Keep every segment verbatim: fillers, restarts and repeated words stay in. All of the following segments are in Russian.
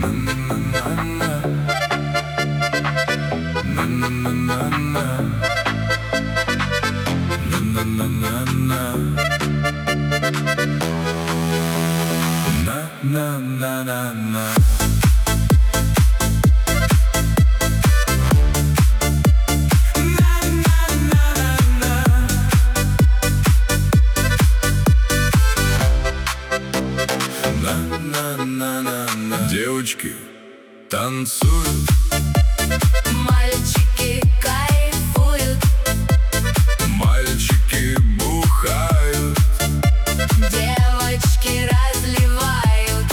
На-на-на-на-на. Девочки танцуют, мальчики кайфуют, мальчики бухают, девочки разливают.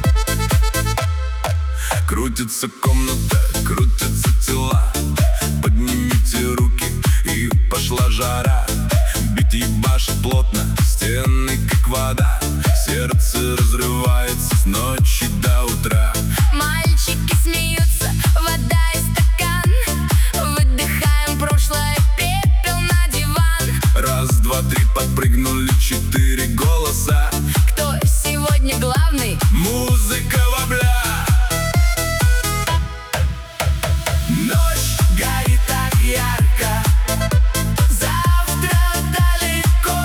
крутится комната, крутятся тела. Поднимите руки, и пошла жара. Бит ебашит плотно, стены как вода. Сердце разрывается с ночи до утра. Мальчики смеются, вода и стакан. Выдыхаем прошлое, пепел на диван. Раз, два, три, подпрыгнули четыре голоса. Кто сегодня главный? Музыка вобля. Ночь горит так ярко, завтра далеко.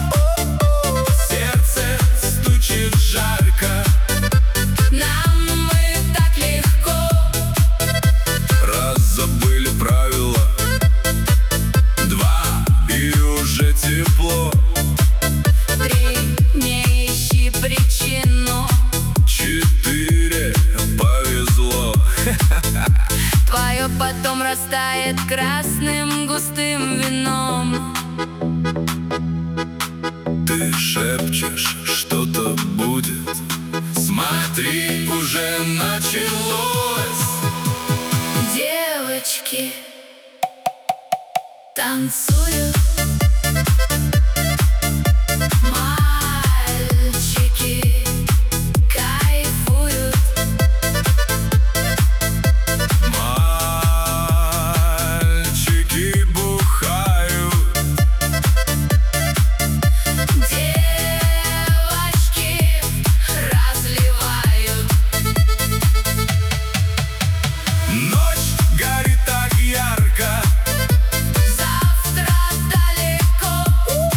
Сердце стучит жарко, Нам мы так легко. раз забыли правила, два и уже тепло, Три, не ищи причину. четыре повезло. Твое потом растает красным густым вином. Ты шепчешь, что-то будет. Смотри, уже началось. Девочки танцуют, мальчики кайфуют, Мальчики бухают, девочки разливают. ночь горит так ярко, Завтра далеко.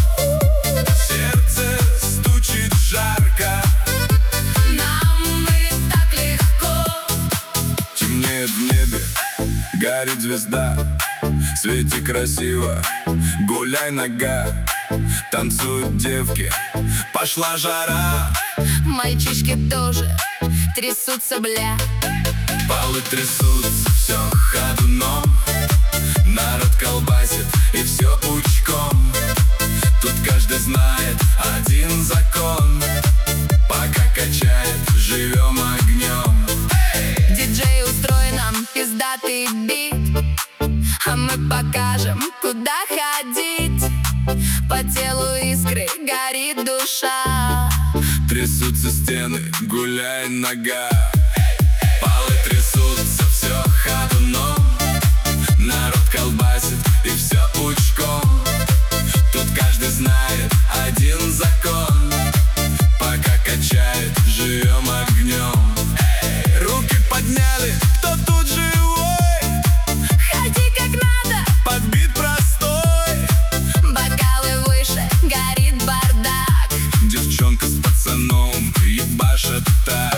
сердце стучит жарко, Нам мы так легко. темнеет в небе, горит звезда. В свете красиво, гуляй нога. Танцуют девки, пошла жара. Мальчишки тоже трясутся, бля. Полы трясутся, все ходуном. Народ колбасит, и все пучком. Тут каждый знает один закон. Пока качает, живем огнем. Диджей, устрой нам пиздатый бит, а мы покажем, куда ходить. По телу искры горит душа. Трясутся стены, гуляй нога. Полы трясутся, все ходуном. Народ колбасит, и все пучком. Тут каждый знает один закон. Пока качает, живем огнем. Руки подняли, кто тут живой? Ходи как надо, Подбит простой. бокалы выше, горит бардак. Девчонка с пацаном ебашат так.